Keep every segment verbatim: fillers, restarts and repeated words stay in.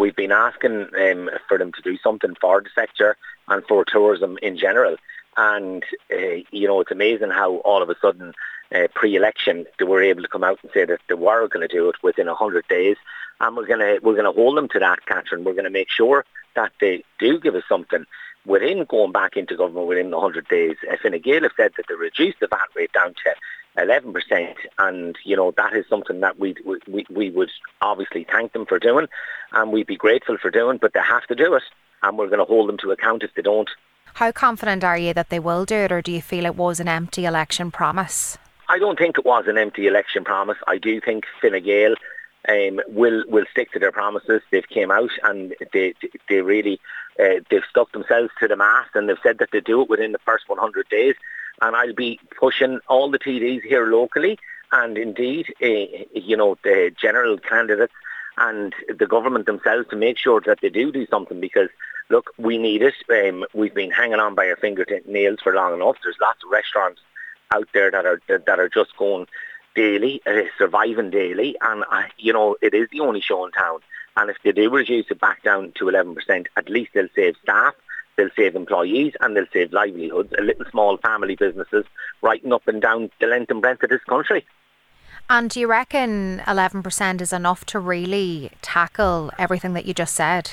we've been asking um, for them to do something for the sector and for tourism in general. And, uh, you know, it's amazing how all of a sudden, uh, pre-election, they were able to come out and say that they were going to do it within one hundred days. And we're going to we're going to hold them to that, Catherine. We're going to make sure that they do give us something within going back into government within one hundred days. Uh, Fine Gael have said that they reduced the V A T rate down to eleven percent. And, you know, that is something that we we we would obviously thank them for doing. And we'd be grateful for doing, but they have to do it. And we're going to hold them to account if they don't. How confident are you that they will do it, or do you feel it was an empty election promise? I don't think it was an empty election promise. I do think Fine Gael um, will will stick to their promises. They've came out and they they really uh, they've stuck themselves to the mast, and they've said that they do it within the first one hundred days. And I'll be pushing all the T Ds here locally, and indeed, uh, you know, the general candidates and the government themselves to make sure that they do do something, because look, we need it. Um, we've been hanging on by our fingernails for long enough. There's lots of restaurants out there that are that are just going daily, uh, surviving daily, and uh, you know, it is the only show in town. And if they do reduce it back down to eleven percent, at least they'll save staff, they'll save employees, and they'll save livelihoods, a little small family businesses right up and down the length and breadth of this country. And do you reckon eleven percent is enough to really tackle everything that you just said?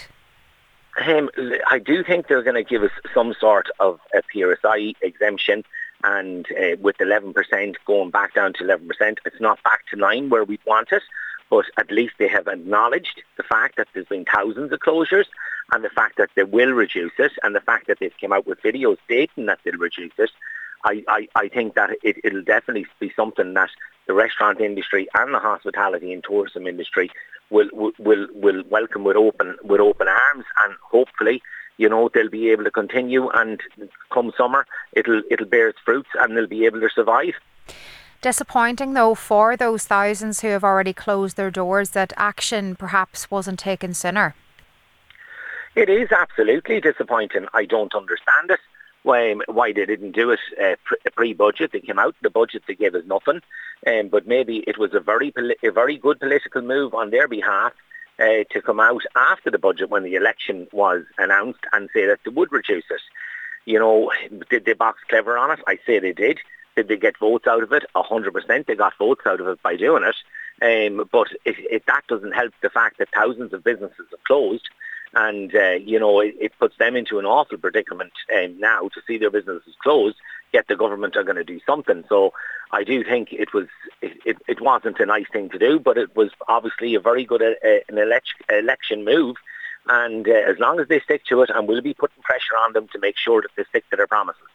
Um, I do think they're going to give us some sort of a P R S I exemption, and uh, with eleven percent going back down to eleven percent, it's not back to nine where we want it, but at least they have acknowledged the fact that there's been thousands of closures, and the fact that they will reduce it, and the fact that they've come out with videos stating that they'll reduce it. I, I, I think that it, it'll definitely be something that the restaurant industry and the hospitality and tourism industry will will will welcome with open with open arms, and hopefully, you know, they'll be able to continue, and come summer it'll it'll bear its fruits and they'll be able to survive. Disappointing though for those thousands who have already closed their doors that action perhaps wasn't taken sooner. It is absolutely disappointing. I don't understand it. Why, why they didn't do it uh, pre-budget. They came out, the budget they gave us nothing. Um, but maybe it was a very a very good political move on their behalf uh, to come out after the budget when the election was announced and say that they would reduce it. You know, did they box clever on it? I say they did. Did they get votes out of it? one hundred percent they got votes out of it by doing it. Um, but if, if that doesn't help the fact that thousands of businesses have closed, and, uh, you know, it, it puts them into an awful predicament um, now to see their businesses closed, yet the government are going to do something. So I do think it was it, it, it wasn't a nice thing to do, but it was obviously a very good uh, an elect- election move. And uh, as long as they stick to it, and we'll be putting pressure on them to make sure that they stick to their promises.